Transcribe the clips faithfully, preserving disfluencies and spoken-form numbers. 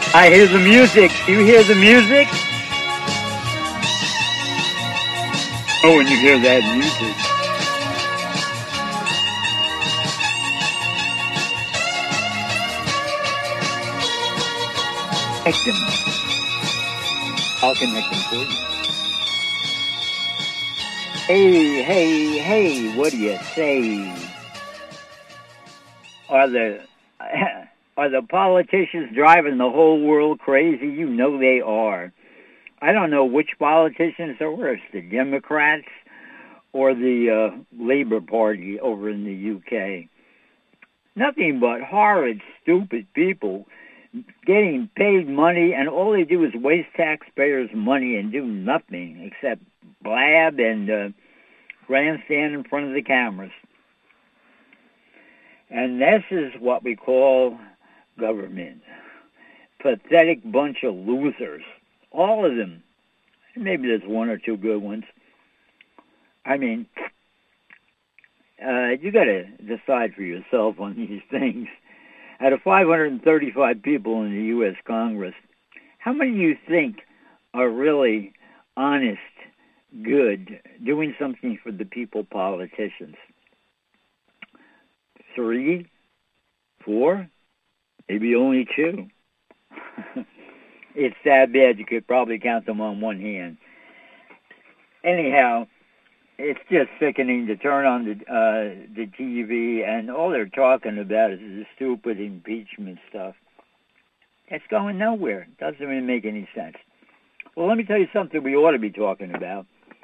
I hear the music. You hear the music? Oh, when you hear that music. Connect them. I'll connect them for you. Hey, hey, hey, what do you say? Are the are the politicians driving the whole world crazy? You know they are. I don't know which politicians are worse, the Democrats or the uh, Labour Party over in the U K. Nothing but horrid, stupid people getting paid money, and all they do is waste taxpayers' money and do nothing except blab and uh, grandstand in front of the cameras. And this is what we call government. Pathetic bunch of losers. All of them. Maybe there's one or two good ones. I mean, uh, you got to decide for yourself on these things. Out of five hundred thirty-five people in the U S Congress, how many do you think are really honest, good, doing something for the people politicians? Three? Four? Maybe only two. It's that bad you could probably count them on one hand. Anyhow, it's just sickening to turn on the uh, the T V, and all they're talking about is the stupid impeachment stuff. It's going nowhere. It doesn't really make any sense. Well, let me tell you something we ought to be talking about.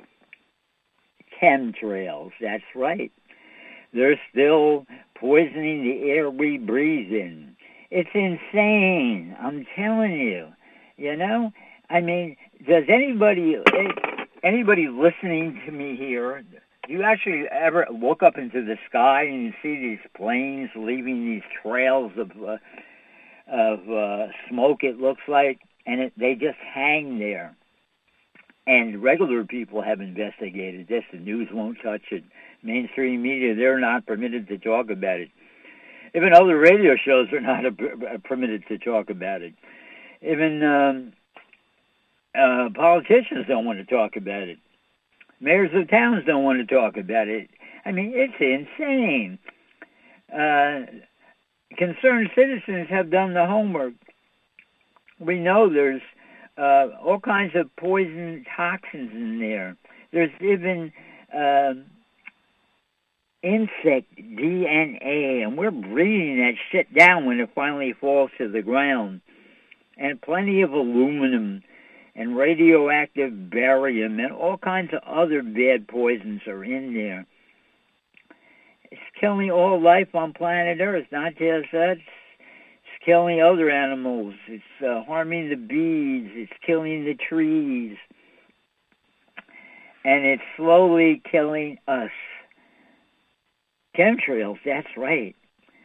Chemtrails. That's right. They're still poisoning the air we breathe in. It's insane. I'm telling you. You know? I mean, does anybody... Anybody listening to me here, do you actually ever look up into the sky and you see these planes leaving these trails of uh, of uh, smoke, it looks like, and it, they just hang there? And regular people have investigated this. The news won't touch it. Mainstream media, they're not permitted to talk about it. Even other radio shows are not a, a permitted to talk about it. Even... Um, Uh, politicians don't want to talk about it. Mayors of towns don't want to talk about it. I mean, it's insane. Uh, concerned citizens have done the homework. We know there's uh, all kinds of poison toxins in there. There's even uh, insect D N A, and we're breathing that shit down when it finally falls to the ground. And plenty of aluminum and radioactive barium and all kinds of other bad poisons are in there. It's killing all life on planet Earth, not just us. It's killing other animals. It's uh, harming the bees. It's killing the trees. And it's slowly killing us. Chemtrails, that's right.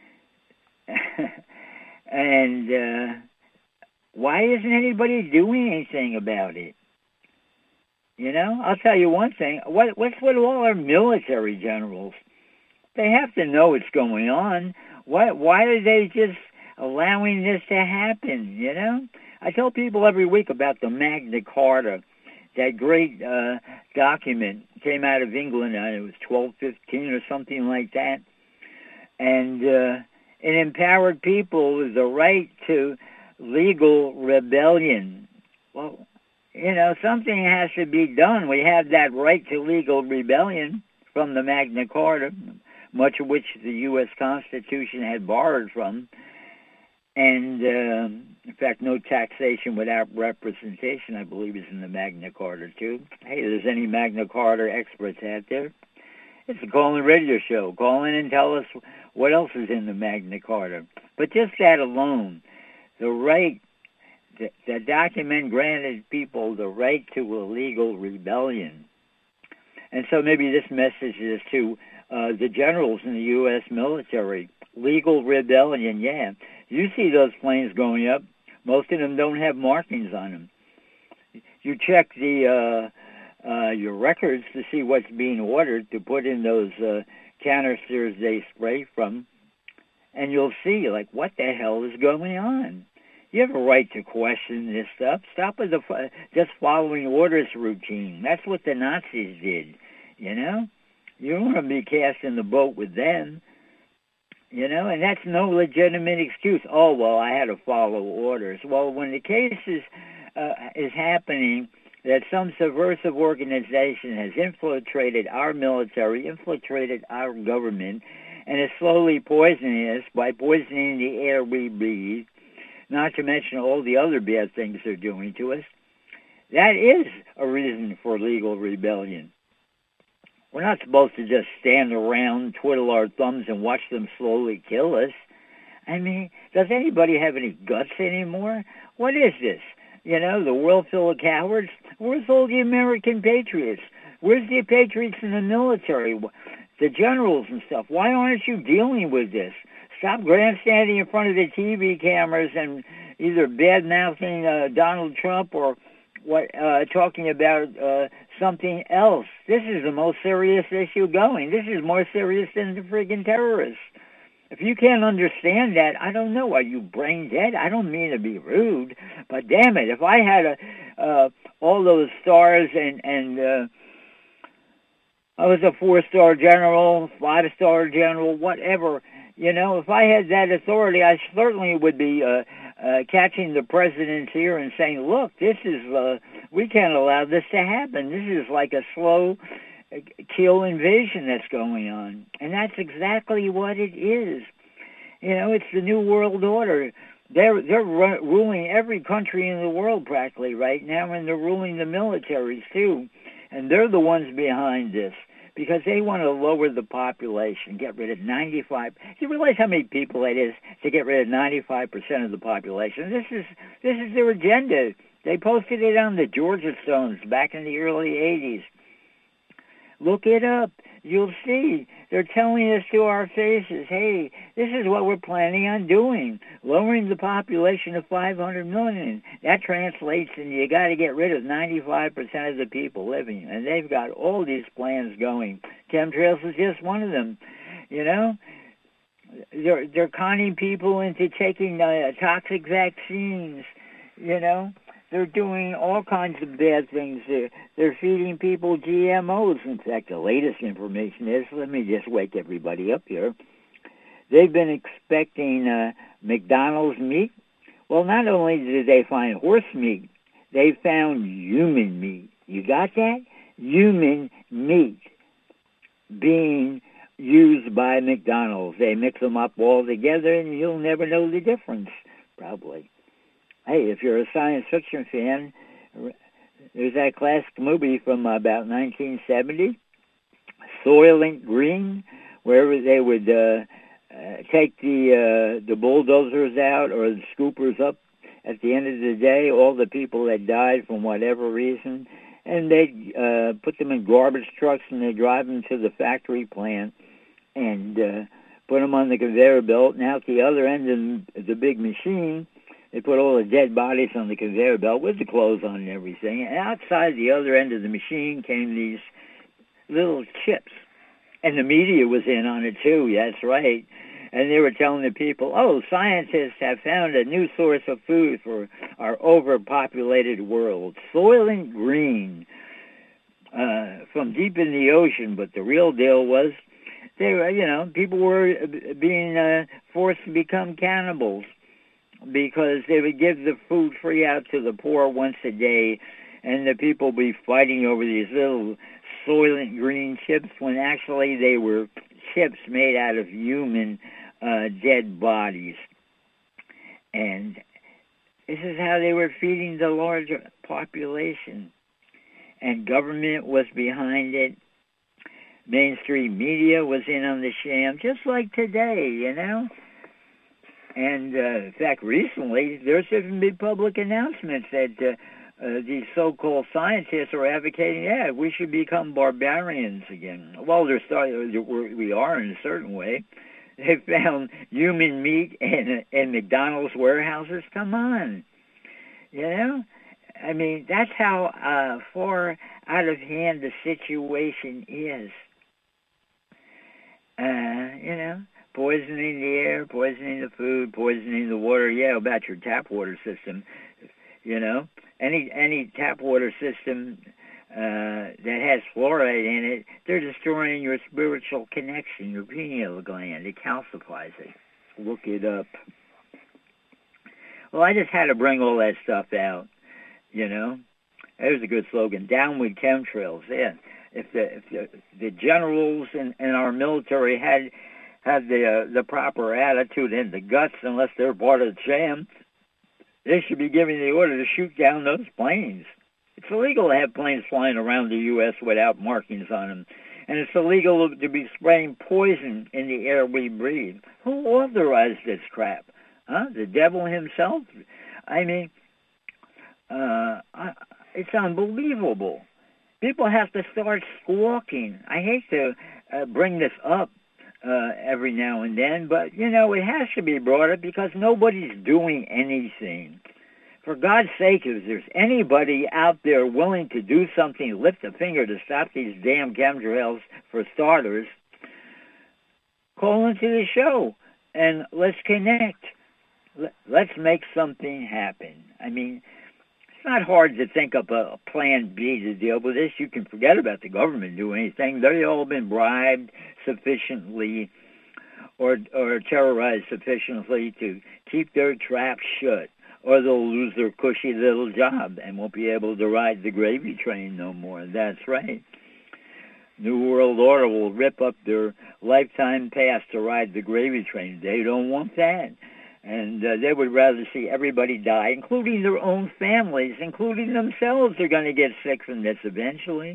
and... Uh, Why isn't anybody doing anything about it? You know, I'll tell you one thing. What, what's with all our military generals? They have to know what's going on. Why, why are they just allowing this to happen, you know? I tell people every week about the Magna Carta, that great uh, document came out of England, and it was twelve fifteen or something like that. And uh, it empowered people with the right to legal rebellion. Well, you know, something has to be done. We have that right to legal rebellion from the Magna Carta, much of which the U S Constitution had borrowed from. And, uh, in fact, no taxation without representation, I believe, is in the Magna Carta, too. Hey, if there's any Magna Carta experts out there, it's a call-in radio show. Call in and tell us what else is in the Magna Carta. But just that alone, the right, the, the document granted people the right to a legal rebellion. And so maybe this message is to uh, the generals in the U S military. Legal rebellion, yeah. You see those planes going up. Most of them don't have markings on them. You check the uh, uh, your records to see what's being ordered to put in those uh, canisters they spray from, and you'll see, like, what the hell is going on? You have a right to question this stuff. Stop with the just following orders routine. That's what the Nazis did, you know? You don't want to be cast in the boat with them, you know? And that's no legitimate excuse. Oh, well, I had to follow orders. Well, when the case is, uh, is happening that some subversive organization has infiltrated our military, infiltrated our government, and is slowly poisoning us by poisoning the air we breathe, not to mention all the other bad things they're doing to us, that is a reason for legal rebellion. We're not supposed to just stand around, twiddle our thumbs, and watch them slowly kill us. I mean, does anybody have any guts anymore? What is this? You know, the world full of cowards? Where's all the American patriots? Where's the patriots in the military? The generals and stuff? Why aren't you dealing with this? Stop grandstanding in front of the T V cameras and either bad-mouthing uh, Donald Trump or what uh, talking about uh, something else. This is the most serious issue going. This is more serious than the friggin' terrorists. If you can't understand that, I don't know. Are you brain dead? I don't mean to be rude, but damn it, if I had a, uh, all those stars and, and uh, I was a four-star general, five-star general, whatever, you know, if I had that authority, I certainly would be uh, uh, catching the president's ear and saying, look, this is, uh, we can't allow this to happen. This is like a slow kill invasion that's going on. And that's exactly what it is. You know, it's the New World Order. They're, they're ru- ruling every country in the world practically right now, and they're ruling the militaries too. And they're the ones behind this because they want to lower the population, get rid of ninety-five. You realize how many people it is to get rid of ninety-five percent of the population? This is this is their agenda. They posted it on the Georgia Stones back in the early eighties. Look it up. You'll see. They're telling us to our faces, hey, this is what we're planning on doing, lowering the population to five hundred million. That translates and you got to get rid of ninety-five percent of the people living. And they've got all these plans going. Chemtrails is just one of them, you know. They're, they're conning people into taking uh, toxic vaccines, you know. They're doing all kinds of bad things. They're, they're feeding people G M Os. In fact, the latest information is, let me just wake everybody up here. They've been expecting uh, McDonald's meat. Well, not only did they find horse meat, they found human meat. You got that? Human meat being used by McDonald's. They mix them up all together, and you'll never know the difference, probably. Hey, if you're a science fiction fan, there's that classic movie from about nineteen seventy, Soylent Green, where they would uh, uh, take the uh, the bulldozers out or the scoopers up at the end of the day, all the people that died from whatever reason, and they'd uh, put them in garbage trucks and they'd drive them to the factory plant and uh, put them on the conveyor belt, and out the other end of the big machine, they put all the dead bodies on the conveyor belt with the clothes on and everything. And outside the other end of the machine came these little chips. And the media was in on it too, that's right. And they were telling the people, oh, scientists have found a new source of food for our overpopulated world. Soylent Green uh, from deep in the ocean. But the real deal was, they were, you know, people were being uh, forced to become cannibals, because they would give the food free out to the poor once a day, and the people would be fighting over these little Soylent Green chips when actually they were chips made out of human uh, dead bodies. And this is how they were feeding the larger population. And government was behind it. Mainstream media was in on the sham, just like today, you know. And, uh, in fact, recently, there's even been public announcements that uh, uh, these so-called scientists are advocating, yeah, we should become barbarians again. Well, they're starting, we are in a certain way. They found human meat in, in McDonald's warehouses. Come on. You know? I mean, that's how uh, far out of hand the situation is. Uh, you know? poisoning the air, poisoning the food, poisoning the water. Yeah, about your tap water system. You know, any any tap water system uh, that has fluoride in it, they're destroying your spiritual connection, your pineal gland. It calcifies it. Look it up. Well, I just had to bring all that stuff out, you know. There's a good slogan, down with chemtrails. Yeah, if the if the, the generals in, in our military had had the uh, the proper attitude and the guts, unless they're part of the sham, they should be giving the order to shoot down those planes. It's illegal to have planes flying around the U S without markings on them. And it's illegal to be spraying poison in the air we breathe. Who authorized this crap? Huh? The devil himself? I mean, uh, it's unbelievable. People have to start squawking. I hate to uh, bring this up uh, every now and then, but, you know, it has to be brought up because nobody's doing anything. For God's sake, if there's anybody out there willing to do something, lift a finger to stop these damn chemtrails for starters, call into the show and let's connect. Let's make something happen. I mean, it's not hard to think up a plan B to deal with this. You can forget about the government doing anything. They've all been bribed sufficiently or or terrorized sufficiently to keep their traps shut, or they'll lose their cushy little job and won't be able to ride the gravy train no more. That's right. New World Order will rip up their lifetime pass to ride the gravy train. They don't want that. And uh, they would rather see everybody die, including their own families, including themselves. They're going to get sick from this eventually.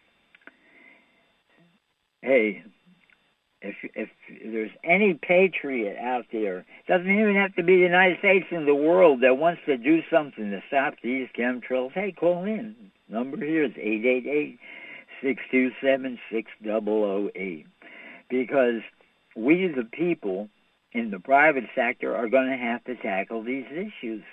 Hey, if if there's any patriot out there, doesn't even have to be the United States in the world, that wants to do something to stop these chemtrails, hey, call in. Number here is eight eight eight, six two seven, six zero zero eight. Because we, the people, in the private sector are going to have to tackle these issues.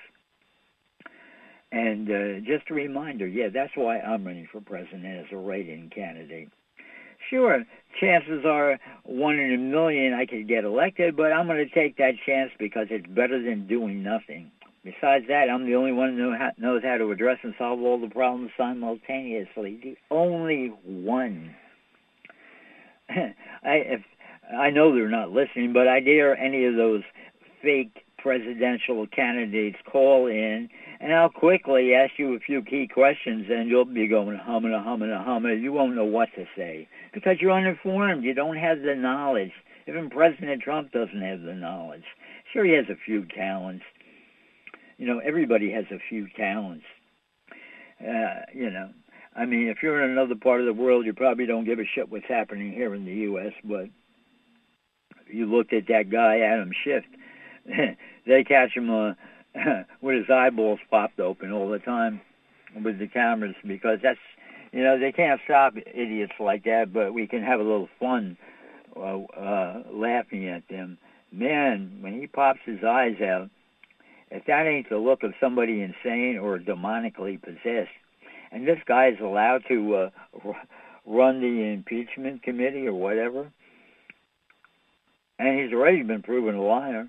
And uh, just a reminder, yeah, that's why I'm running for president as a write-in candidate. Sure, chances are one in a million I could get elected, but I'm going to take that chance because it's better than doing nothing. Besides that, I'm the only one who knows how to address and solve all the problems simultaneously. The only one. I, if, I know they're not listening, but I dare any of those fake presidential candidates call in, and I'll quickly ask you a few key questions, and you'll be going humming, humming, humming. You won't know what to say because you're uninformed. You don't have the knowledge. Even President Trump doesn't have the knowledge. Sure, he has a few talents. You know, everybody has a few talents. Uh, you know, I mean, if you're in another part of the world, you probably don't give a shit what's happening here in the U S, but you looked at that guy, Adam Schiff, they catch him uh, with his eyeballs popped open all the time with the cameras because that's, you know, they can't stop idiots like that, but we can have a little fun uh, uh, laughing at them. Man, when he pops his eyes out, if that ain't the look of somebody insane or demonically possessed, and this guy is allowed to uh, run the impeachment committee or whatever, and he's already been proven a liar.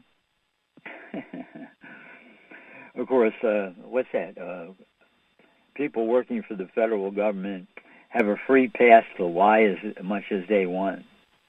Of course, uh, what's that? Uh, people working for the federal government have a free pass to lie as much as they want.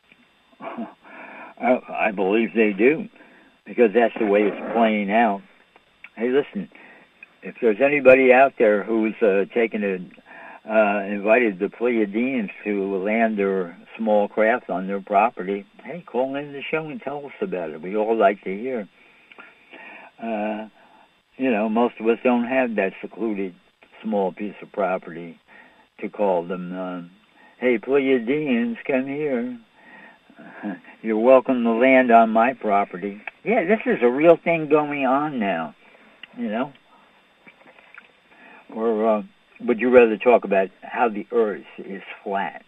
I, I believe they do, because that's the way it's playing out. Hey, listen, if there's anybody out there who's uh, taken a Uh, invited the Pleiadians to land their small craft on their property, hey, call in the show and tell us about it. We all like to hear. Uh, you know, most of us don't have that secluded small piece of property to call them. Uh, hey, Pleiadians, come here. Uh, you're welcome to land on my property. Yeah, this is a real thing going on now, you know. Or... Uh, would you rather talk about how the earth is flat?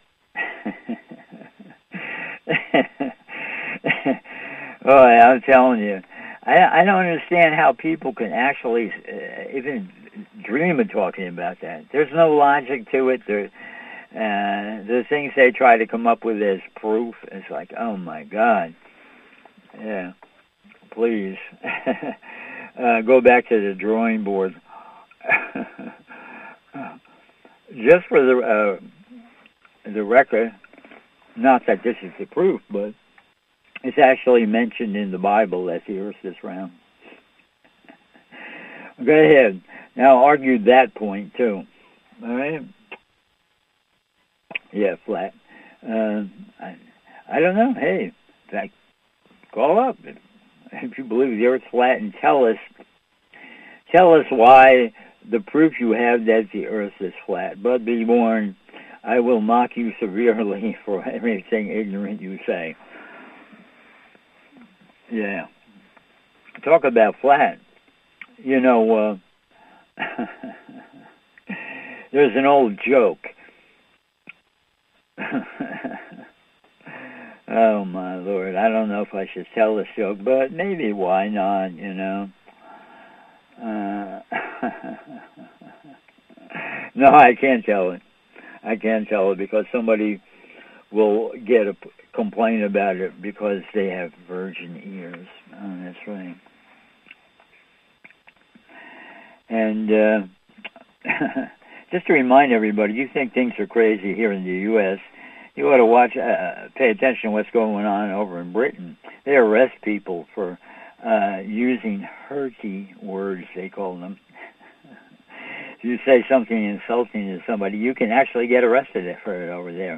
Oh, I'm telling you, I, I don't understand how people can actually uh, even dream of talking about that. There's no logic to it. There, uh, the things they try to come up with as proof, it's like, oh my God. Yeah, please. uh, go back to the drawing board. Just for the uh, the record, not that this is the proof, but it's actually mentioned in the Bible that the earth is round. Go ahead. Now argue that point too. All right? Yeah, flat. Uh, I, I don't know. Hey, in fact, call up if, if you believe the earth's flat and tell us tell us why the proof you have that the earth is flat. But be warned, I will mock you severely for everything ignorant you say. Yeah. Talk about flat. You know, uh, there's an old joke. Oh, my Lord. I don't know if I should tell this joke, but maybe why not, you know? Uh, no, I can't tell it. I can't tell it because somebody will get a complaint about it because they have virgin ears. Oh, that's right. And uh, just to remind everybody, you think things are crazy here in the U S, you ought to watch, uh, pay attention to what's going on over in Britain. They arrest people for uh, using hurty words, they call them. If you say something insulting to somebody, you can actually get arrested for it over there.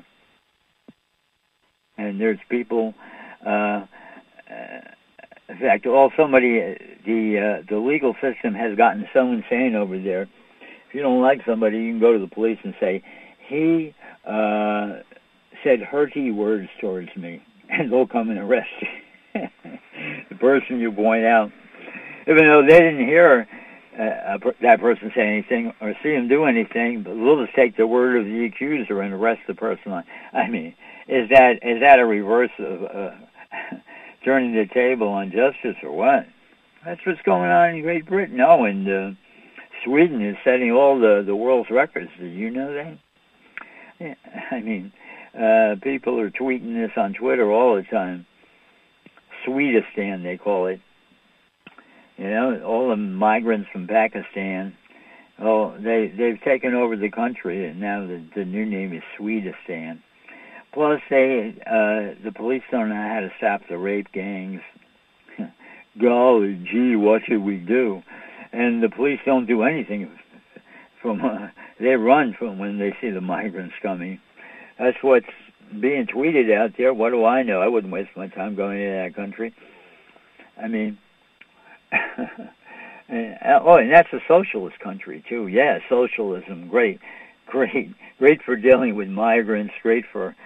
And there's people, uh, uh, in fact, all somebody, the uh, the legal system has gotten so insane over there. If you don't like somebody, you can go to the police and say, he uh, said hurty words towards me, and they'll come and arrest you. The person you point out, even though they didn't hear uh, that person say anything or see him do anything, but we'll just take the word of the accuser and arrest the person. I mean, is that is that a reverse of uh, turning the table on justice or what? That's what's going on in Great Britain. Oh, and uh, Sweden is setting all the, the world's records. Did you know that? Yeah, I mean, uh, people are tweeting this on Twitter all the time. Swedistan, they call it. You know, all the migrants from Pakistan, oh, they, they've taken over the country, and now the, the new name is Swedistan. Plus, they uh, the police don't know how to stop the rape gangs. Golly gee, what should we do? And the police don't do anything. From uh, they run from when they see the migrants coming. That's what's being tweeted out there. What do I know? I wouldn't waste my time going into that country. I mean, and, oh, and that's a socialist country too. Yeah, socialism, great, great, great for dealing with migrants. Great for,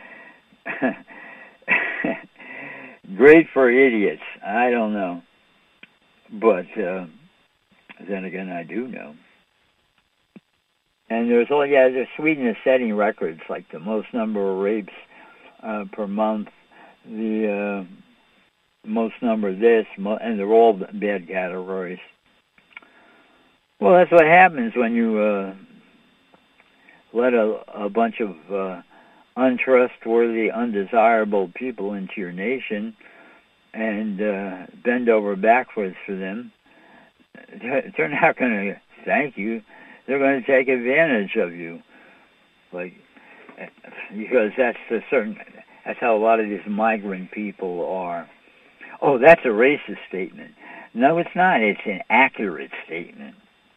great for idiots. I don't know, but uh, then again, I do know. And there's all yeah, there's Sweden is setting records like the most number of rapes uh, per month, the uh, most number of this, and they're all bad categories. Well, that's what happens when you uh, let a, a bunch of uh, untrustworthy, undesirable people into your nation and uh, bend over backwards for them. They're not going to thank you. They're going to take advantage of you, like because that's a certain. That's how a lot of these migrant people are. Oh, that's a racist statement. No, it's not. It's an accurate statement.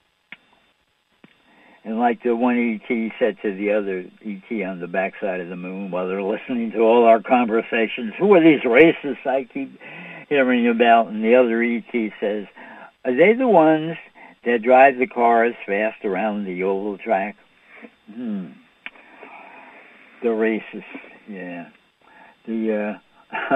And like the one E T said to the other E T on the backside of the moon while they're listening to all our conversations, who are these racists I keep hearing about? And the other E T says, are they the ones that drive the cars fast around the oval track? Hmm. The racists, yeah. The, uh...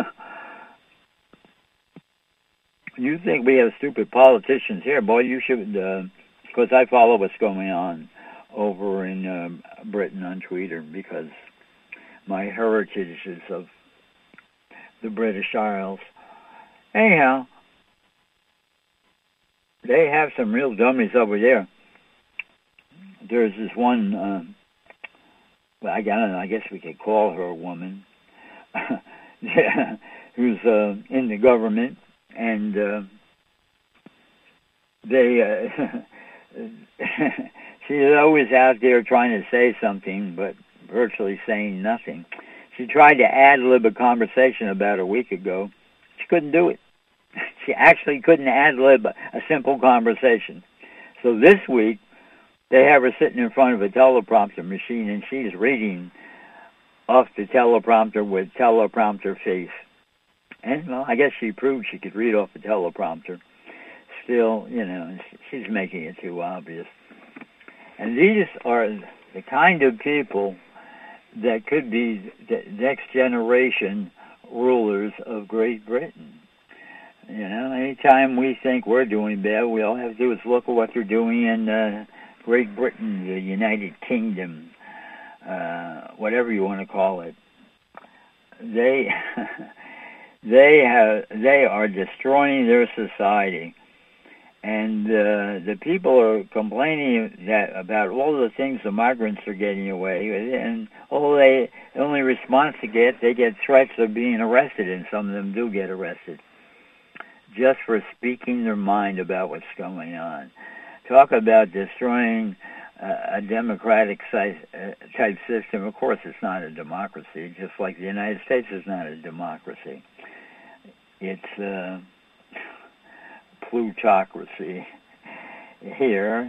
You think we have stupid politicians here? Boy, you should, because uh, I follow what's going on over in uh, Britain on Twitter because my heritage is of the British Isles. Anyhow, they have some real dummies over there. There's this one, uh, well, I don't know, I guess we could call her a woman. who's uh, in the government, and uh, they uh, she's always out there trying to say something, but virtually saying nothing. She tried to ad-lib a conversation about a week ago. She couldn't do it. She actually couldn't ad-lib a, a simple conversation. So this week, they have her sitting in front of a teleprompter machine, and she's reading off the teleprompter with teleprompter face. And, well, I guess she proved she could read off the teleprompter. Still, you know, she's making it too obvious. And these are the kind of people that could be the next generation rulers of Great Britain. You know, anytime we think we're doing bad, we all have to do is look at what they're doing in uh, Great Britain, the United Kingdom, uh, whatever you want to call it. They they have they are destroying their society, and uh, the people are complaining that about all the things the migrants are getting away with, and all they the only response they get, they get threats of being arrested, and some of them do get arrested, just for speaking their mind about what's going on. Talk about destroying uh, a democratic type system. Of course, it's not a democracy, just like the United States is not a democracy. It's uh, plutocracy here.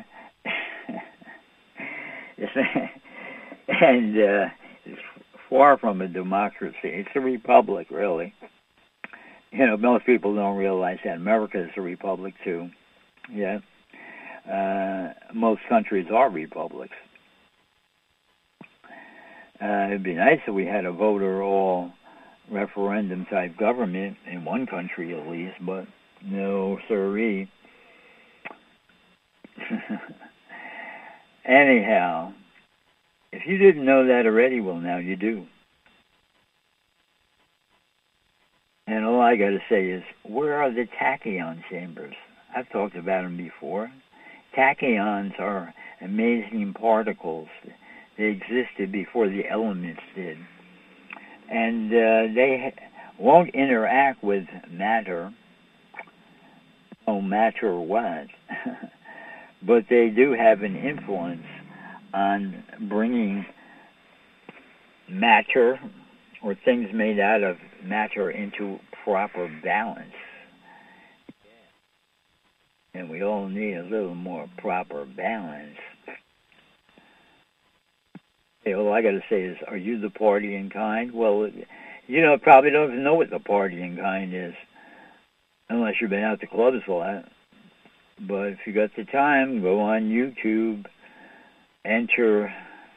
And uh, it's far from a democracy. It's a republic, really. You know, most people don't realize that. America is a republic, too. Yeah. Uh, most countries are republics. Uh, it'd be nice if we had a voter-all referendum-type government in one country, at least, but no, sirree. Anyhow, if you didn't know that already, well, now you do. And all I got to say is, where are the tachyon chambers? I've talked about them before. Tachyons are amazing particles. They existed before the elements did. And uh, they won't interact with matter, no matter what, but they do have an influence on bringing matter or things made out of matter into proper balance. And we all need a little more proper balance. Hey, all I got to say is, are you the partying kind? Well, you know, probably don't even know what the partying kind is, unless you've been out to clubs a lot. But if you got the time, go on YouTube, enter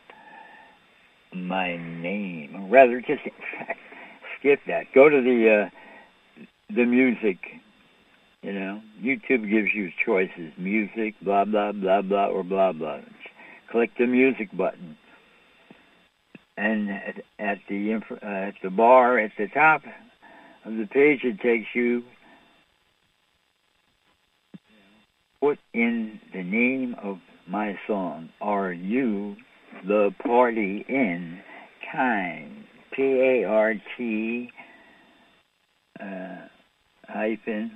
my name. Or rather, just skip that. Go to the uh, the music. You know, YouTube gives you choices: music, blah blah blah blah, or blah blah. Click the music button, and at, at the uh, at the bar at the top of the page, it takes you. Put in the name of my song. Are you the party in kind? P A R T uh, hyphen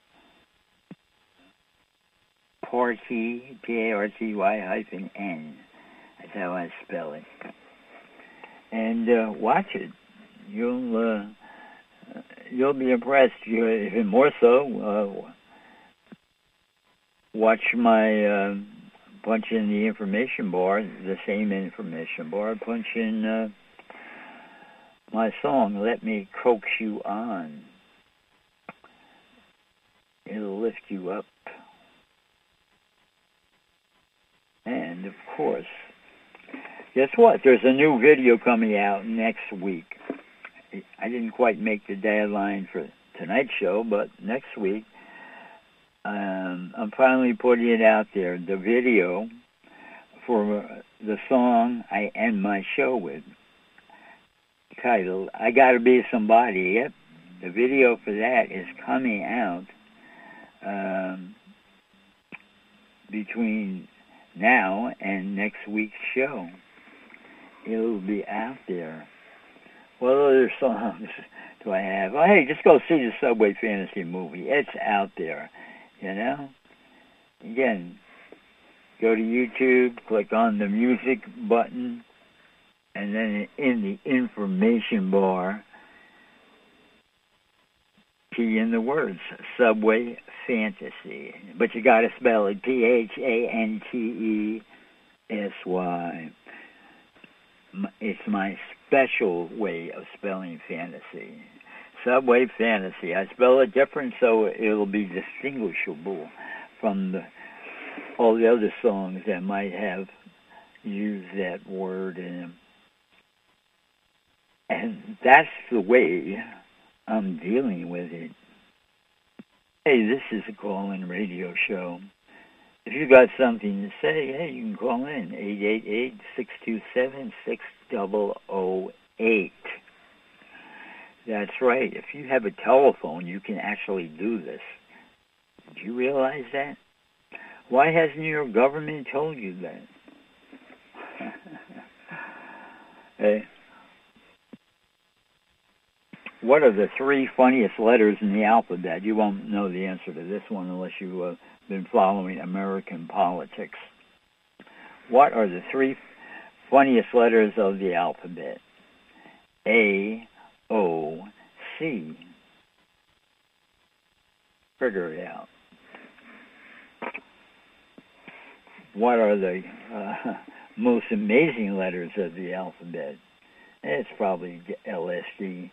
party, P A R T Y hyphen N. That's how I spell it. And uh, watch it. You'll uh, you'll be impressed. You even more so. Uh, watch my uh, punch in the information bar, the same information bar. Punch in uh, my song. Let me coax you on. It'll lift you up. And, of course, guess what? There's a new video coming out next week. I didn't quite make the deadline for tonight's show, but next week, um, I'm finally putting it out there, the video for the song I end my show with, titled, I Gotta Be Somebody. Yep, the video for that is coming out um, between now and next week's show. It'll be out there What other songs do I have? Oh, hey, just go see the Subway Fantasy movie. It's out there, you know? Again, go to YouTube, click on the music button, and then in the information bar, key in the words, Subway Fantasy. But you got to spell it P H A N T E S Y. It's my special way of spelling fantasy. Subway Fantasy. I spell it different so it'll be distinguishable from the, all the other songs that might have used that word in them. And that's the way I'm dealing with it. Hey, this is a call-in radio show. If you got something to say, hey, you can call in, eight eight eight, six two seven, six zero zero eight. That's right. If you have a telephone, you can actually do this. Did you realize that? Why hasn't your government told you that? Hey, what are the three funniest letters in the alphabet? You won't know the answer to this one unless you've uh, been following American politics. What are the three funniest letters of the alphabet? A, O, C. Figure it out. What are the uh, most amazing letters of the alphabet? It's probably L S D.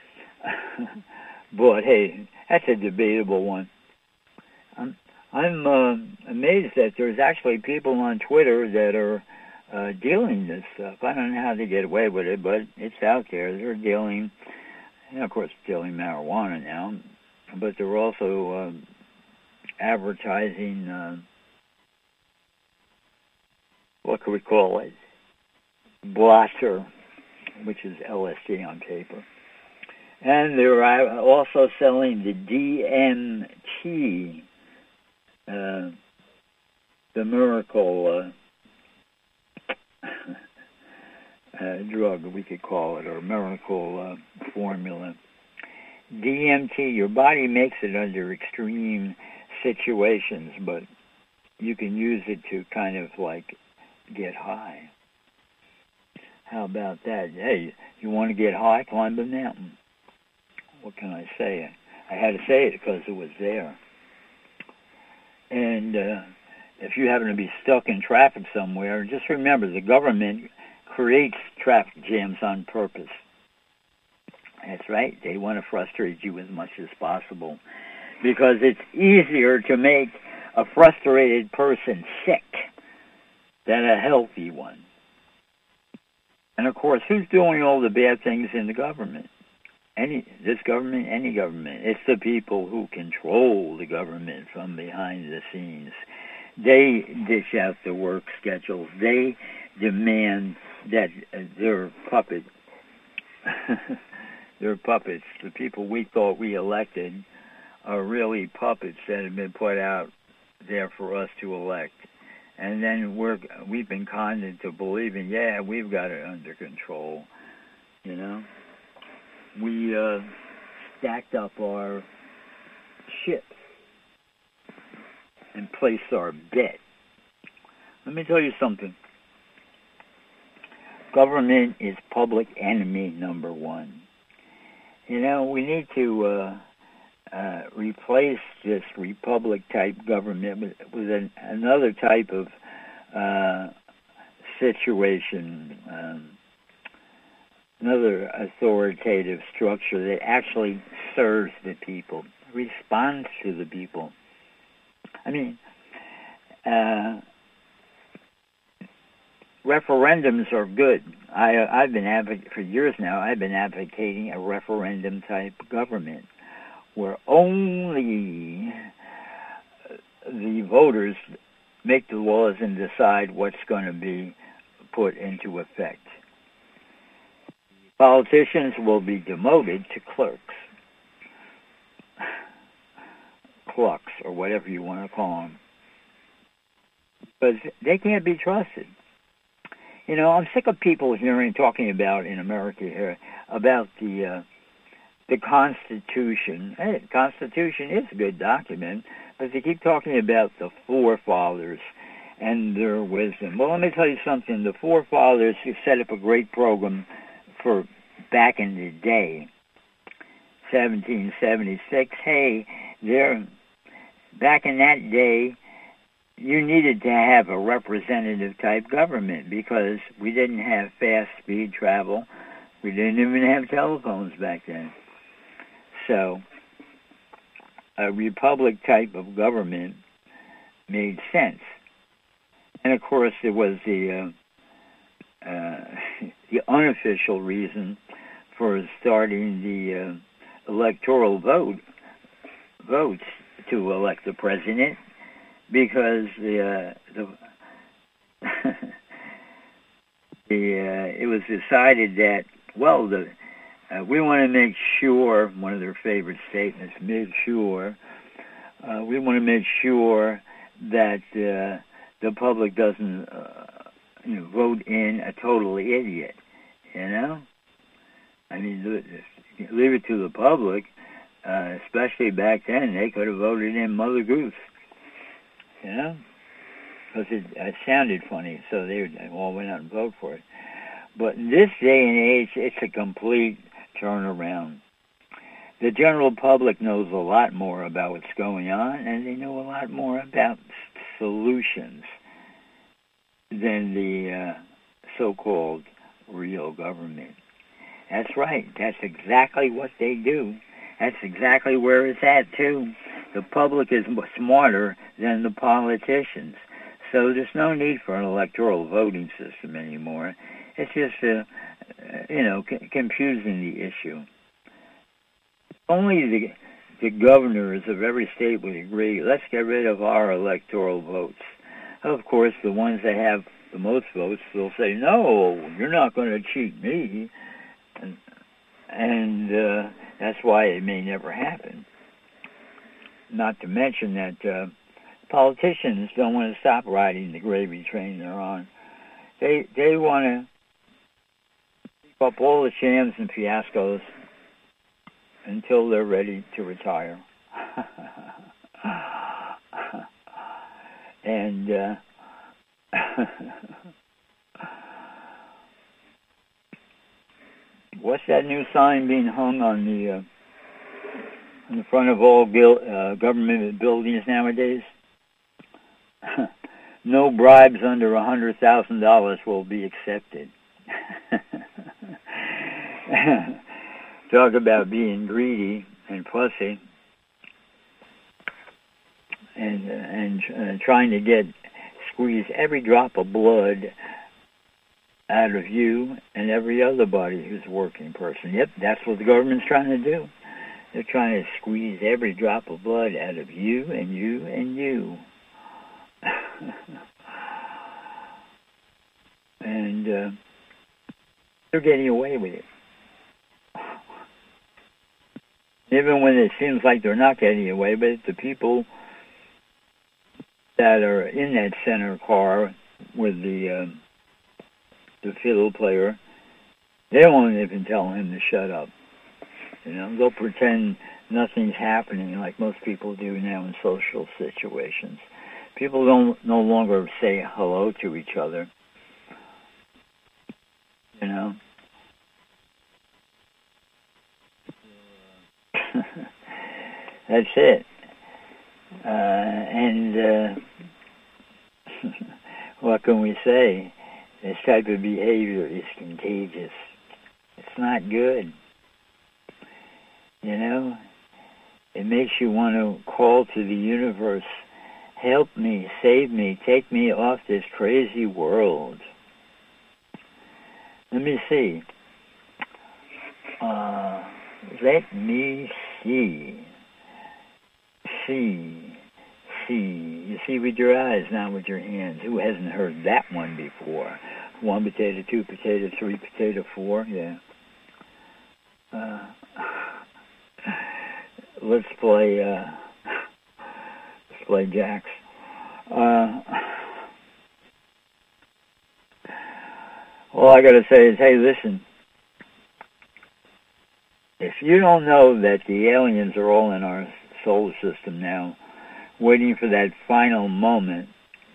But hey, that's a debatable one. I'm, I'm uh, amazed that there's actually people on Twitter that are uh, dealing this stuff. I don't know how they get away with it, but it's out there. They're dealing, and of course, dealing marijuana now, but they're also uh, advertising, uh, what could we call it? Blotter, which is L S D on paper. And they're also selling the D M T, uh, the miracle uh, uh, drug, we could call it, or miracle uh, formula. D M T, your body makes it under extreme situations, but you can use it to kind of like get high. How about that? Hey, you want to get high? Climb the mountain. What can I say? I had to say it because it was there. And uh, if you happen to be stuck in traffic somewhere, just remember the government creates traffic jams on purpose. That's right. They want to frustrate you as much as possible because it's easier to make a frustrated person sick than a healthy one. And of course, who's doing all the bad things in the government? Any this government, any government. It's the people who control the government from behind the scenes. They dish out the work schedules. They demand that their puppet, their puppets, the people we thought we elected, are really puppets that have been put out there for us to elect. And then we're we've been conned into believing, yeah, we've got it under control, you know. We uh, stacked up our chips and placed our bet. Let me tell you something. Government is public enemy number one. You know, we need to uh, uh, replace this republic-type government with, with an, another type of uh, situation, um, another authoritative structure that actually serves the people, responds to the people. I mean, uh, referendums are good. I, I've been advocating for years now. I've been advocating a referendum-type government where only the voters make the laws and decide what's going to be put into effect. Politicians will be demoted to clerks, clucks, or whatever you want to call them. But they can't be trusted. You know, I'm sick of people hearing, talking about in America here, about the uh, the Constitution. Hey, the Constitution is a good document, but they keep talking about the forefathers and their wisdom. Well, let me tell you something. The forefathers set up a great program for back in the day, seventeen seventy-six. Hey, they're, back in that day, you needed to have a representative-type government because we didn't have fast-speed travel. We didn't even have telephones back then. So a republic type of government made sense. And, of course, there was the uh, uh, the unofficial reason for starting the uh, electoral vote votes to elect the president, because the uh, the the uh, it was decided that, well, the uh, we want to make sure, one of their favorite statements, make sure, uh, we want to make sure that uh, the public doesn't uh, you know, vote in a total idiot, you know? I mean, leave it to the public, uh, especially back then, they could have voted in Mother Goose, you know? Because it, it sounded funny, so they all went out and voted for it. But in this day and age, it's a complete turnaround. The general public knows a lot more about what's going on, and they know a lot more about solutions than the uh, so-called real government. That's right. That's exactly what they do. That's exactly where it's at, too. The public is smarter than the politicians. So there's no need for an electoral voting system anymore. It's just, uh, you know, c- confusing the issue. Only the, the governors of every state would agree, let's get rid of our electoral votes. Of course, the ones that have the most votes will say, no, you're not going to cheat me. And, and uh, that's why it may never happen. Not to mention that uh, politicians don't want to stop riding the gravy train they're on. They they want to keep up all the shams and fiascos until they're ready to retire. and uh, what's that new sign being hung on the uh, in front of all gil- uh, government buildings nowadays? No bribes under a hundred thousand dollars will be accepted. Talk about being greedy and fussy, and uh, and uh, trying to get squeeze every drop of blood out of you and every other body who's a working person. Yep, that's what the government's trying to do. They're trying to squeeze every drop of blood out of you and you and you. and uh, they're getting away with it. Even when it seems like they're not getting away with it, the people that are in that center car with the uh, the fiddle player, they won't even tell him to shut up. You know, they'll pretend nothing's happening like most people do now in social situations. People don't no longer say hello to each other. You know. That's it. Uh, and uh, what can we say? This type of behavior is contagious. It's not good. You know, it makes you want to call to the universe, help me, save me, take me off this crazy world. Let me see. Uh, let me see. See. See. You see with your eyes, not with your hands. Who hasn't heard that one before? One potato, two potato, three potato, four. Yeah. Uh, let's play. Uh, let's play jacks. Uh, all I got to say is, hey, listen, if you don't know that the aliens are all in our solar system now, waiting for that final moment,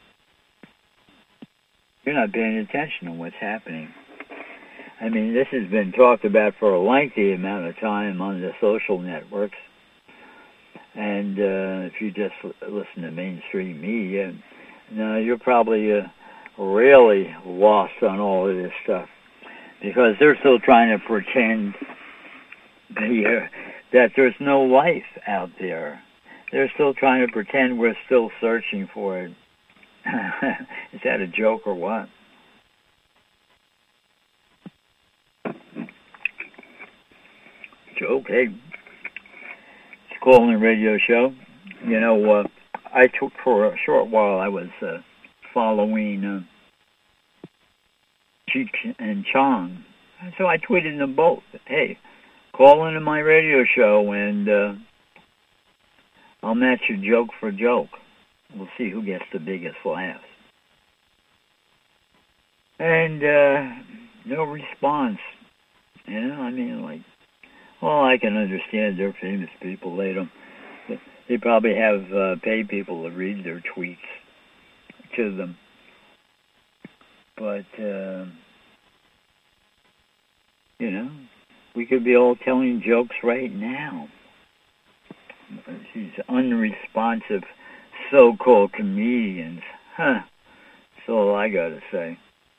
you're not paying attention to what's happening. I mean, this has been talked about for a lengthy amount of time on the social networks. And uh, if you just listen to mainstream media, no, you're probably uh, really lost on all of this stuff, because they're still trying to pretend the, uh, that there's no life out there. They're still trying to pretend we're still searching for it. Is that a joke or what? Joke, hey. It's a call-in radio show. You know, uh, I took for a short while, I was uh, following uh, Cheech and Chong. So I tweeted them both. Hey, call into my radio show and uh, I'll match you joke for joke. We'll see who gets the biggest laughs. And uh, no response. You know, I mean, like, well, I can understand they're famous people. They don't. They probably have uh, paid people to read their tweets to them. But, uh, you know, we could be all telling jokes right now. These unresponsive so-called comedians. Huh. That's all I got to say.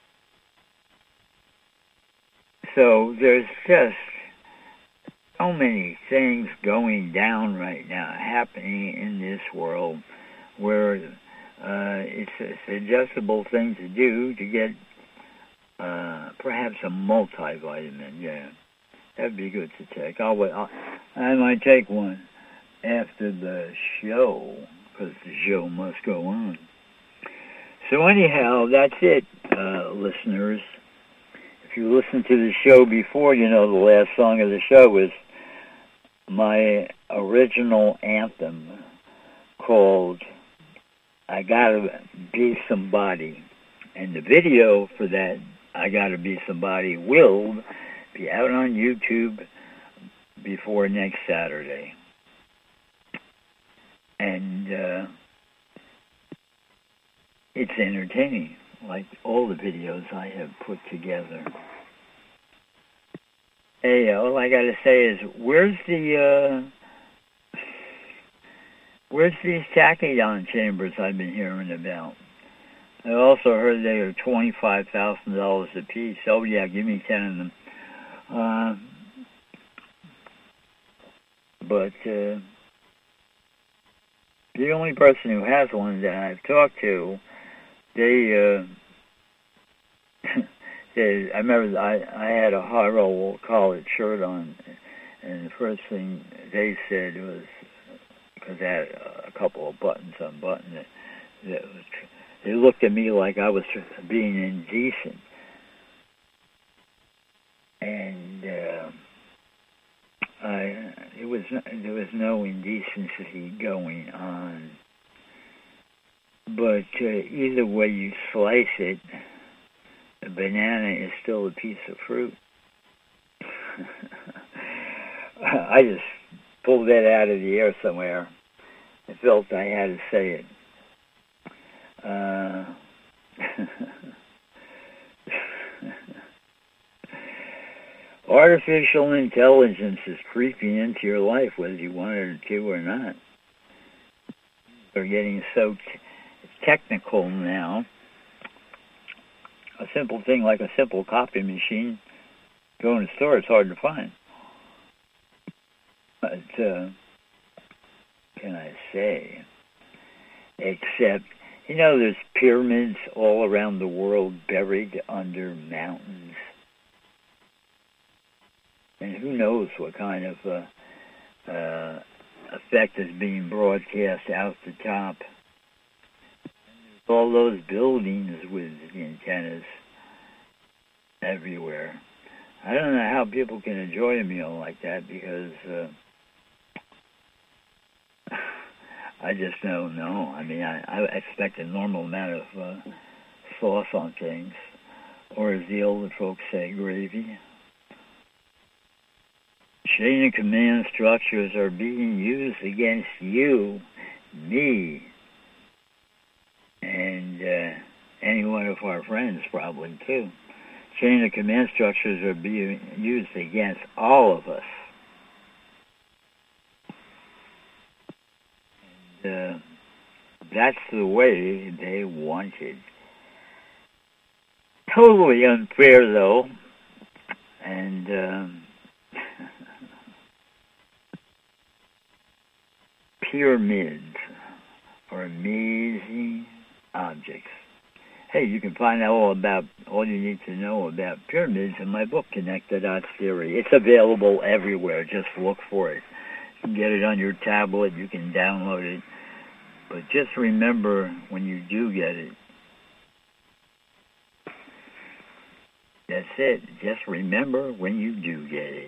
So there's just so many things going down right now, happening in this world, where uh, it's a suggestible thing to do to get uh, perhaps a multivitamin. Yeah, that'd be good to take. I'll, I'll, I might take one after the show, because the show must go on. So anyhow, that's it, uh, listeners. If you listened to the show before, you know the last song of the show was my original anthem called I Gotta Be Somebody. And the video for that I Gotta Be Somebody will be out on YouTube before next Saturday. And uh, it's entertaining, like all the videos I have put together. Hey, all I gotta say is, where's the, uh, where's these tachyon chambers I've been hearing about? I also heard they are twenty-five thousand dollars a piece. Oh yeah, give me ten of them. Uh, but, uh, the only person who has one that I've talked to, they, uh, they, I remember I, I had a Harrow College shirt on, and the first thing they said was, because I had a couple of buttons unbuttoned, that, that was, they looked at me like I was being indecent. And uh, I, it was there was no indecency going on. But uh, either way you slice it, a banana is still a piece of fruit. I just pulled that out of the air somewhere. I felt I had to say it. Uh, artificial intelligence is creeping into your life, whether you want it to or not. They're getting so t- technical now. A simple thing like a simple copy machine, go in the store, it's hard to find. But, uh, can I say? Except, you know, there's pyramids all around the world buried under mountains. And who knows what kind of uh, uh, effect is being broadcast out the top. All those buildings with the antennas everywhere. I don't know how people can enjoy a meal like that, because uh, I just don't know. I mean, I, I expect a normal amount of uh, sauce on things. or as the older folks say, gravy. Chain of command structures are being used against you, me, and uh, any one of our friends probably too. Chain of command structures are being used against all of us. And, uh, that's the way they want it. Totally unfair, though, and um, pyramids are amazing objects. Hey, you can find out all about all you need to know about pyramids in my book, Connect the Dots Theory. It's available everywhere. Just look for it. You can get it on your tablet. You can download it. But just remember when you do get it, that's it. Just remember when you do get it.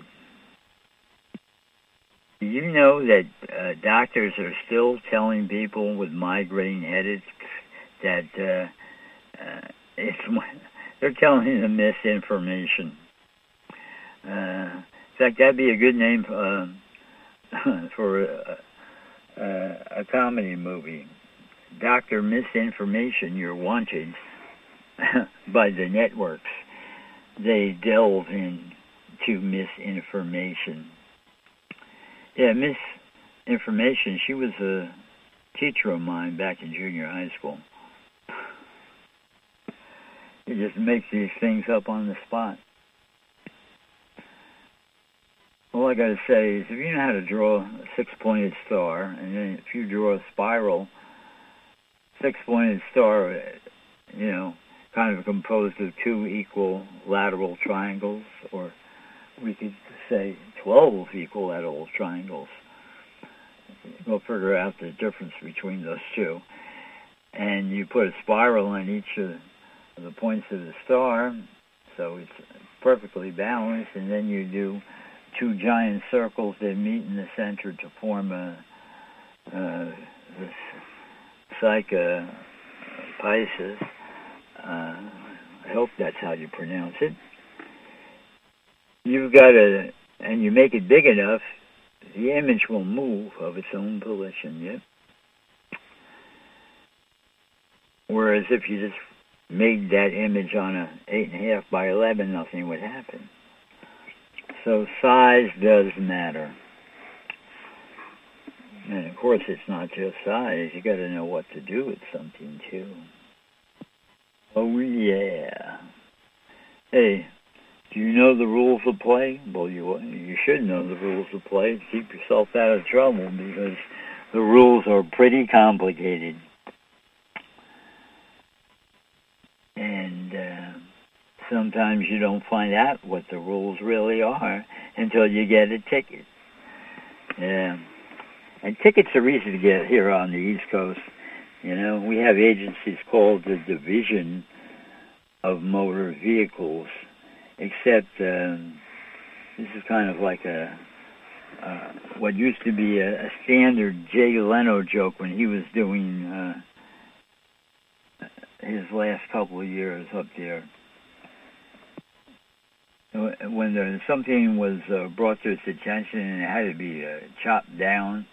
Do you know that uh, doctors are still telling people with migraine headaches that uh, uh, it's they're telling them misinformation? Uh, in fact, that'd be a good name uh, for a, a, a comedy movie. Doctor Misinformation, You're Wanted, by the networks. They delve into misinformation. Yeah, misinformation. She was a teacher of mine back in junior high school. You just make these things up on the spot. All I got to say is, if you know how to draw a six-pointed star, and then if you draw a spiral, six-pointed star, you know, kind of composed of two equal lateral triangles, or we could say twelve equal lateral triangles. We'll figure out the difference between those two. And you put a spiral on each of the points of the star, so it's perfectly balanced, and then you do two giant circles that meet in the center to form a, uh, this Psyche Pisces. Uh, I hope that's how you pronounce it. You've got to, and you make it big enough, the image will move of its own volition, yep. Whereas if you just made that image on a eight and a half by eleven, nothing would happen. So size does matter. And of course, it's not just size. You got to know what to do with something too. Oh yeah. Hey, do you know the rules of play? Well, you you should know the rules of play to keep yourself out of trouble, because the rules are pretty complicated. And uh, sometimes you don't find out what the rules really are until you get a ticket. Yeah. And tickets are easy to get here on the East Coast. You know, we have agencies called the Division of Motor Vehicles, except um, this is kind of like a uh, what used to be a, a standard Jay Leno joke when he was doing uh, his last couple of years up there. When there, something was uh, brought to his attention and it had to be uh, chopped down,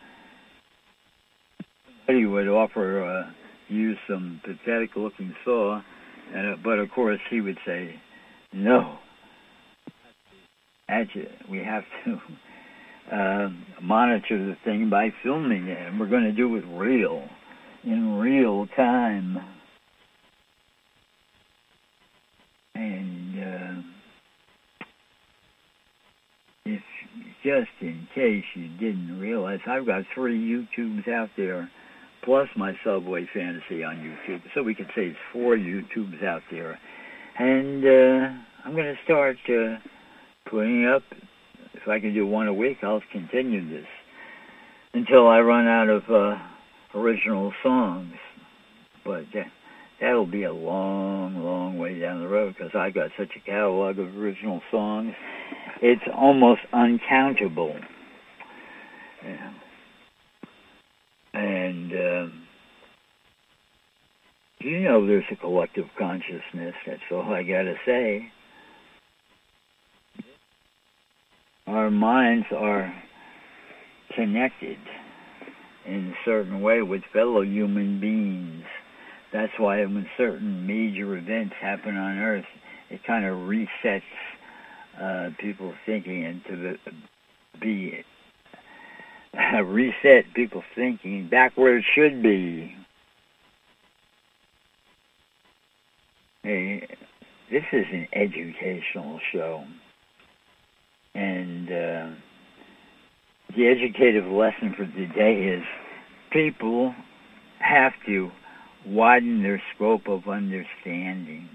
he would offer uh, use some pathetic-looking saw, uh, but of course he would say, "No, we have to uh, monitor the thing by filming it, and we're going to do it real, in real time." And uh, if just in case you didn't realize, I've got three YouTubes out there, plus my Subway Fantasy on YouTube. So we could say it's four YouTubes out there. And uh, I'm going to start uh, putting up, if I can do one a week, I'll continue this until I run out of uh, original songs. But uh, that'll be a long, long way down the road, because I've got such a catalog of original songs. It's almost uncountable. Yeah. And uh, You know there's a collective consciousness. That's all I got to say. Our minds are connected in a certain way with fellow human beings. That's why when certain major events happen on Earth, it kind of resets uh, people's thinking and to be uh, reset people's thinking back where it should be. Hey, this is an educational show, and uh, the educative lesson for today is people have to widen their scope of understanding.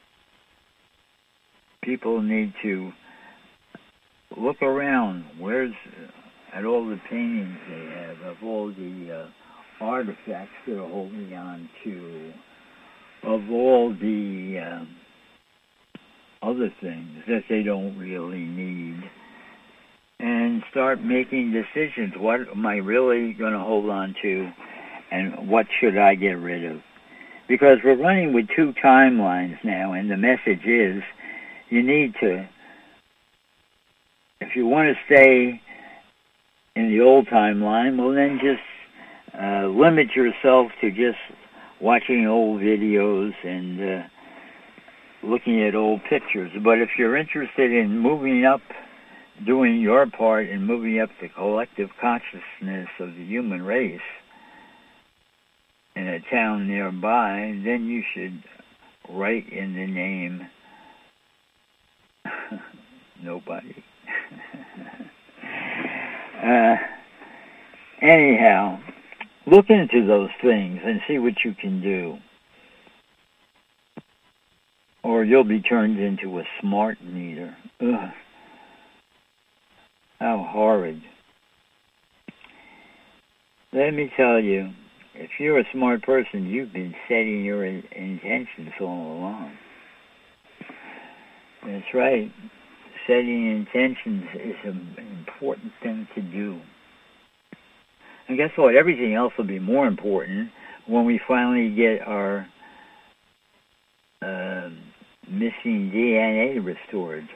People need to look around. Where's at all the paintings they have, of all the uh, artifacts they're holding on to, of all the uh, other things that they don't really need, and start making decisions. What am I really going to hold on to, and what should I get rid of? Because we're running with two timelines now, and the message is you need to, if you want to stay in the old timeline, well then just uh, limit yourself to just watching old videos and uh, looking at old pictures. But if you're interested in moving up, doing your part in moving up the collective consciousness of the human race in a town nearby, then you should write in the name nobody. uh, anyhow, look into those things and see what you can do. Or you'll be turned into a smart meter. Ugh. How horrid. Let me tell you, if you're a smart person, you've been setting your intentions all along. That's right. Setting intentions is an important thing to do. And guess what? Everything else will be more important when we finally get our uh, missing D N A restored.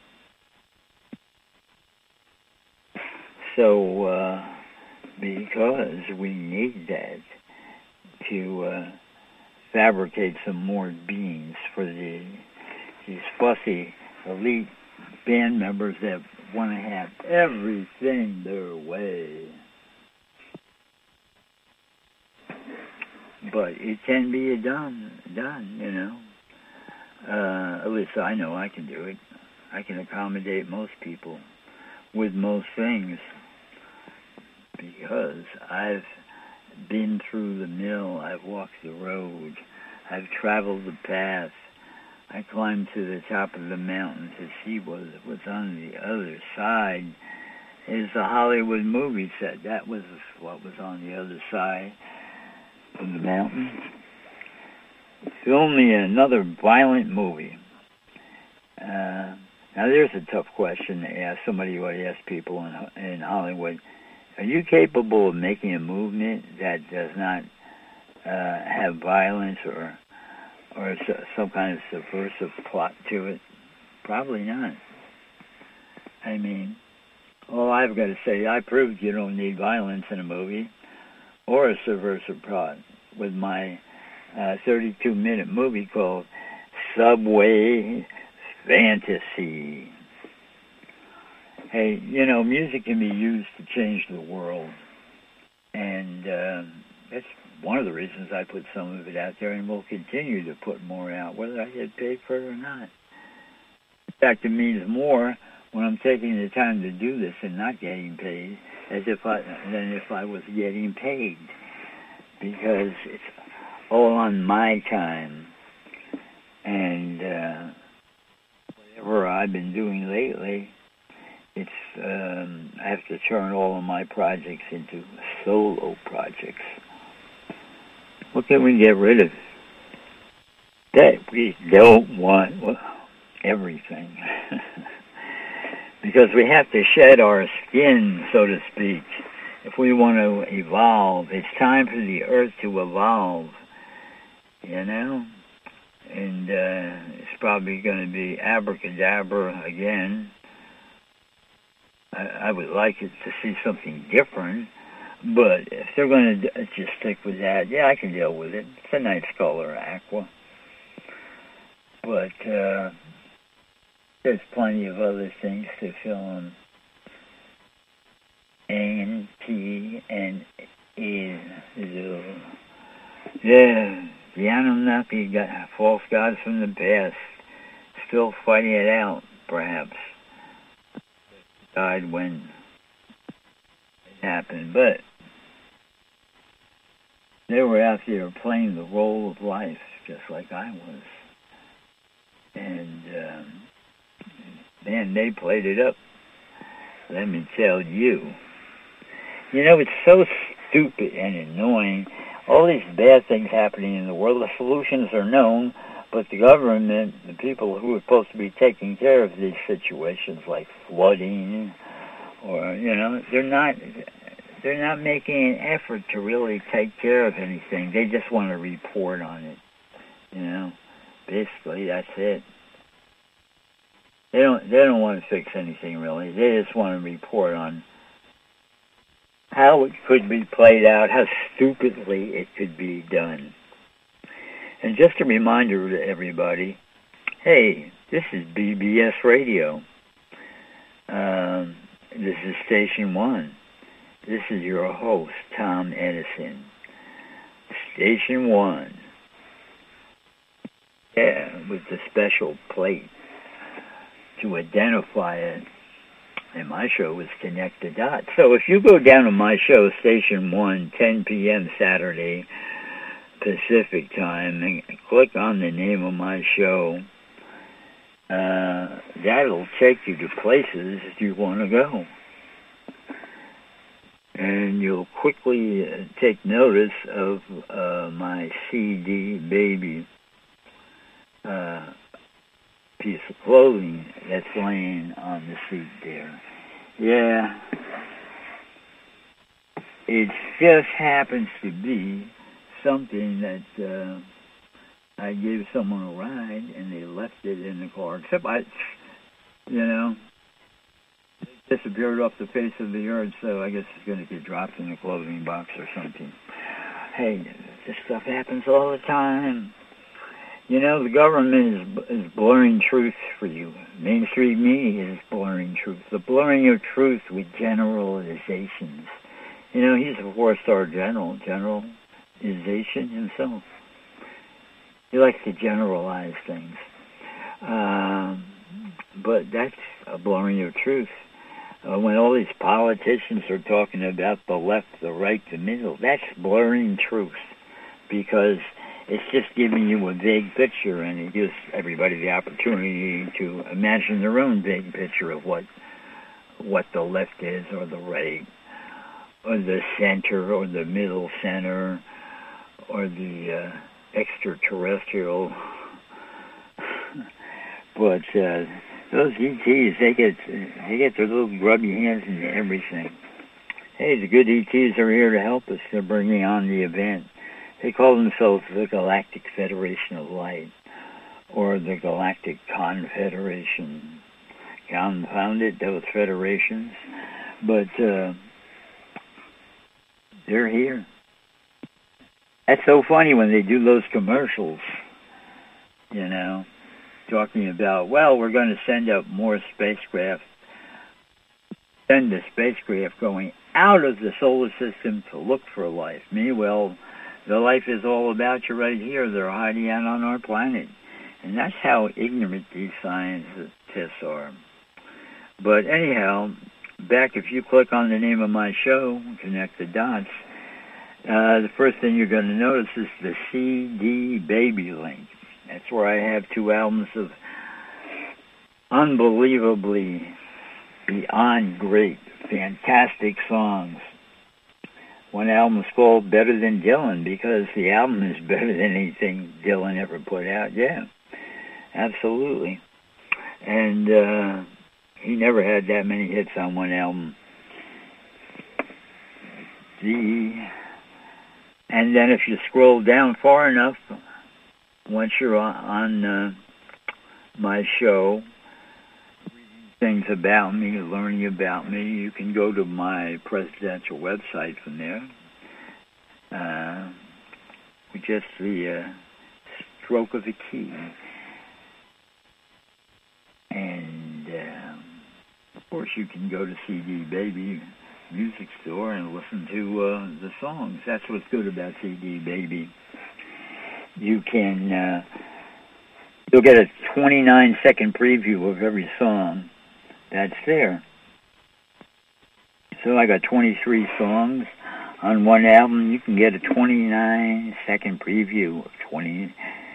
So, uh, because we need that to uh, fabricate some more beings for the these fussy elite band members that want to have everything their way. But it can be done, done, you know. Uh, at least I know I can do it. I can accommodate most people with most things because I've been through the mill, I've walked the road, I've traveled the path, I climbed to the top of the mountain to see what was on the other side. As the Hollywood movie said, that was what was on the other side of the mountain. Film me another violent movie. Uh, now there's a tough question to ask somebody who would ask people in, in Hollywood. Are you capable of making a movement that does not uh, have violence or or some kind of subversive plot to it? Probably not. I mean, all I've got to say, I proved you don't need violence in a movie or a subversive plot with my uh, thirty-two minute movie called Subway Fantasy. Hey, you know, music can be used to change the world. And uh, that's one of the reasons I put some of it out there and will continue to put more out, whether I get paid for it or not. In fact, it means more when I'm taking the time to do this and not getting paid as if I, than if I was getting paid. Because it's all on my time. And uh, whatever I've been doing lately, it's um, I have to turn all of my projects into solo projects. What can we get rid of? That we don't want well, everything. Because we have to shed our skin, so to speak, if we want to evolve. It's time for the earth to evolve. you know? And uh, it's probably going to be abracadabra again. I, I would like it to see something different, but if they're going to just stick with that, yeah, I can deal with it. It's a nice color, aqua. But uh, there's plenty of other things to fill in. N, T, and E. Yeah, the Anunnaki got false gods from the past, still fighting it out, perhaps. Died when it happened, but they were out there playing the role of life, just like I was. And, um, man, they played it up. Let me tell you. You know, it's so stupid and annoying. All these bad things happening in the world, the solutions are known, but the government, the people who are supposed to be taking care of these situations like flooding, or, you know, they're not, they're not making an effort to really take care of anything. They just want to report on it, you know. Basically, that's it. They don't, they don't want to fix anything, really. They just want to report on how it could be played out, how stupidly it could be done. And just a reminder to everybody, hey, this is B B S Radio. Um, this is Station One. This is your host, Tom Edison. Station One. Yeah, with the special plate to identify it. And my show is Connect the Dots. So if you go down to my show, Station one, ten p.m. Saturday, Pacific Time, and click on the name of my show, uh, that'll take you to places you want to go. And you'll quickly uh, take notice of uh, my C D Baby uh piece of clothing that's laying on the seat there. Yeah. It just happens to be something that uh, I gave someone a ride and they left it in the car. Except I, you know, it disappeared off the face of the earth, so I guess it's going to get dropped in a clothing box or something. Hey, this stuff happens all the time. You know, the government is is blurring truth for you. Mainstream media is blurring truth. The blurring of truth with generalizations. You know, he's a four-star general, generalization himself. He likes to generalize things. Um, but that's a blurring of truth. Uh, when all these politicians are talking about the left, the right, the middle, that's blurring truth, because it's just giving you a vague picture, and it gives everybody the opportunity to imagine their own vague picture of what what the left is, or the right, or the center, or the middle center, or the uh, extraterrestrial. But uh, those E Ts, they get they get their little grubby hands into everything. Hey, the good E Ts are here to help us. They're bringing on the event. They call themselves the Galactic Federation of Light, or the Galactic Confederation. Confounded, those federations. But uh, they're here. That's so funny when they do those commercials, you know, talking about, well, we're going to send up more spacecraft, send the spacecraft going out of the solar system to look for life. Meanwhile, the life is all about you right here. They're hiding out on our planet. And that's how ignorant these scientists are. But anyhow, back, if you click on the name of my show, Connect the Dots, uh, the first thing you're going to notice is the C D Baby link. That's where I have two albums of unbelievably beyond great, fantastic songs. One album is called Better Than Dylan, because the album is better than anything Dylan ever put out. Yeah, absolutely. And uh, he never had that many hits on one album. The, and then if you scroll down far enough, once you're on, on uh, my show, things about me, learning about me, you can go to my presidential website from there. Uh, with just the uh, stroke of a key. And, um, of course, you can go to C D Baby Music Store and listen to uh, the songs. That's what's good about C D Baby. You can, uh, you'll get a twenty-nine second preview of every song that's there. So I got twenty-three songs on one album. You can get a twenty-nine second preview of twenty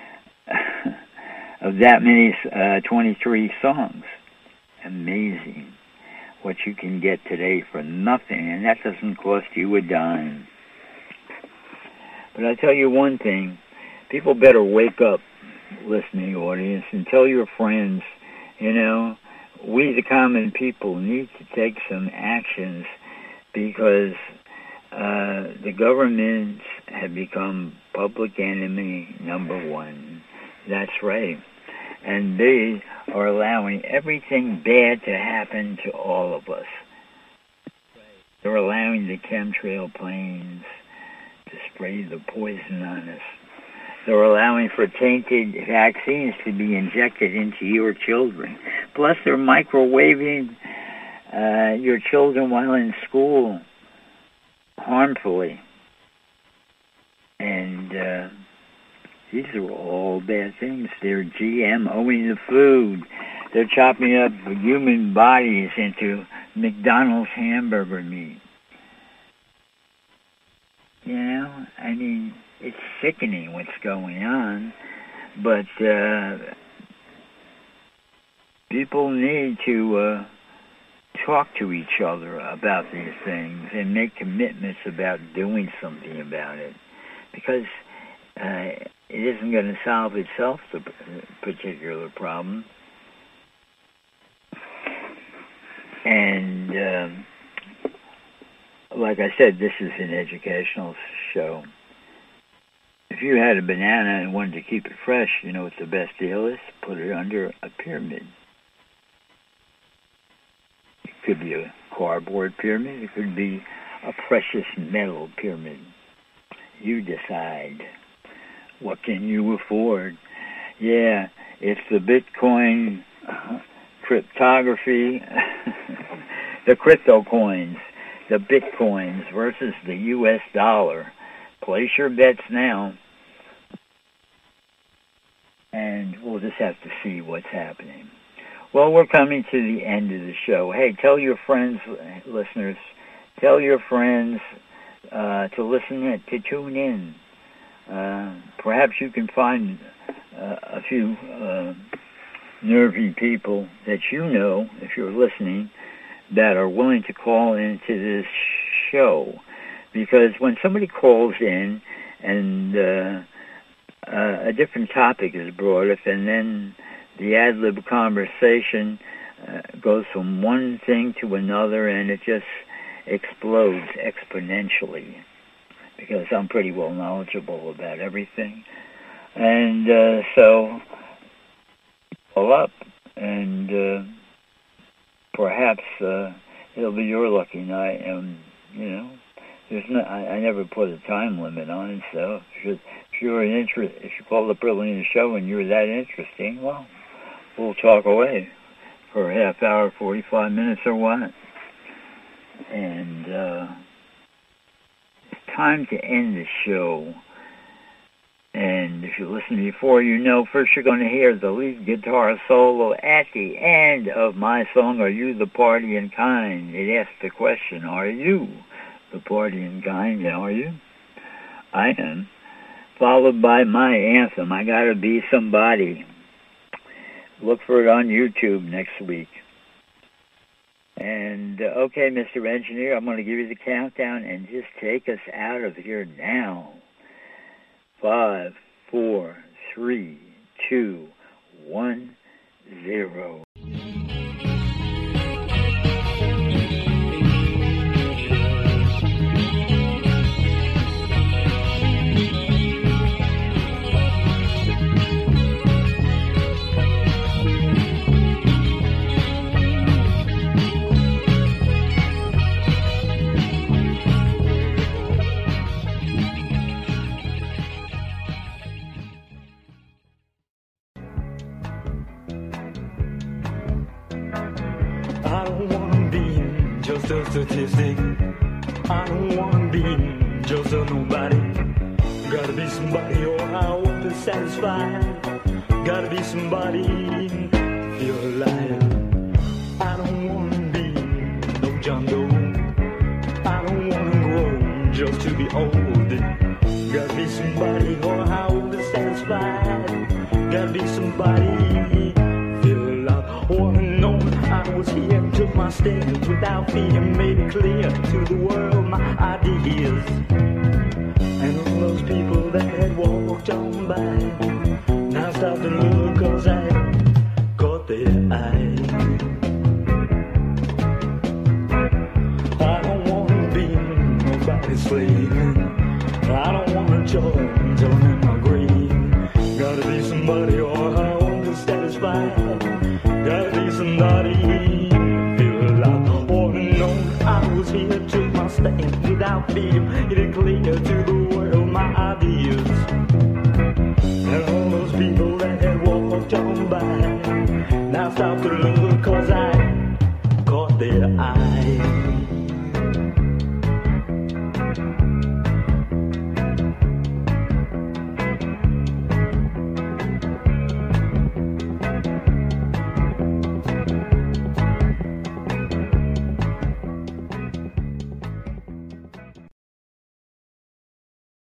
of that many uh, twenty-three songs. Amazing what you can get today for nothing, and that doesn't cost you a dime. But I tell you one thing, people better wake up, listening audience, and tell your friends, you know, we the common people need to take some actions because uh, the governments have become public enemy number one. That's right. And they are allowing everything bad to happen to all of us. They're allowing the chemtrail planes to spray the poison on us. They're allowing for tainted vaccines to be injected into your children. Plus, they're microwaving uh, your children while in school harmfully. And uh, these are all bad things. They're GMOing the food. They're chopping up human bodies into McDonald's hamburger meat. You know, I mean, it's sickening what's going on, but uh, people need to uh, talk to each other about these things and make commitments about doing something about it, because uh, it isn't going to solve itself, the particular problem. And um, like I said, this is an educational show. If you had a banana and wanted to keep it fresh, you know what the best deal is? Put it under a pyramid. It could be a cardboard pyramid. It could be a precious metal pyramid. You decide. What can you afford? Yeah, it's the Bitcoin uh, cryptography, the crypto coins, the Bitcoins versus the U S dollar. Place your bets now, and we'll just have to see what's happening. Well, we're coming to the end of the show. Hey, tell your friends, listeners, tell your friends uh, to listen, to tune in. Uh, perhaps you can find uh, a few uh, nervy people that you know, if you're listening, that are willing to call into this show. Because when somebody calls in and uh, uh, a different topic is brought up, and then the ad-lib conversation uh, goes from one thing to another, and it just explodes exponentially, because I'm pretty well knowledgeable about everything. And uh, so, pull up, and uh, perhaps uh, it'll be your lucky night, and, you know, There's no, I, I never put a time limit on it, so if, if you're an interest, if you call the Brilliant Show and you're that interesting, well, we'll talk away for a half hour, forty-five minutes or what. And uh, it's time to end the show. And if you listened before, you know first you're going to hear the lead guitar solo at the end of my song, Are You the Partying Kind? It asks the question, are you the partying kind? Are you? I am. Followed by my anthem, I Gotta Be Somebody. Look for it on YouTube next week. And, uh, okay, Mister Engineer, I'm going to give you the countdown and just take us out of here now. Five, four, three, two, one, zero. I don't wanna be just a nobody. Gotta be somebody or I won't be satisfied. Gotta be somebody, feel alive. I don't wanna be no John Doe. I don't wanna grow just to be old. Gotta be somebody or I won't be satisfied. Gotta be somebody, feel alive. Wanna know I was here, took my stand without fear, made it clear to the world my ideas. And all those people that had walked on by now stop and look, cause I caught their eye. I don't wanna be nobody's slave. I don't wanna join, join in my grave. Gotta be somebody or I won't be satisfied. Gotta be somebody, feel alive. Wanna know I was here, took my stand without fear, made it clear to the world my ideas. And all those people that had walked on by now stop to look.